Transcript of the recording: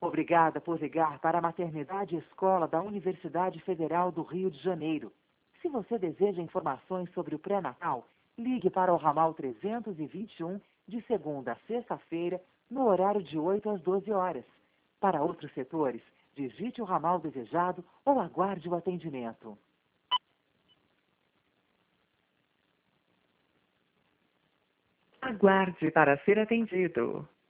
Obrigada por ligar para a Maternidade Escola da Universidade Federal do Rio de Janeiro. Se você deseja informações sobre o pré-natal, ligue para o ramal 321 de segunda a sexta-feira, no horário de 8 às 12 horas. Para outros setores, digite o ramal desejado ou aguarde o atendimento. Aguarde para ser atendido.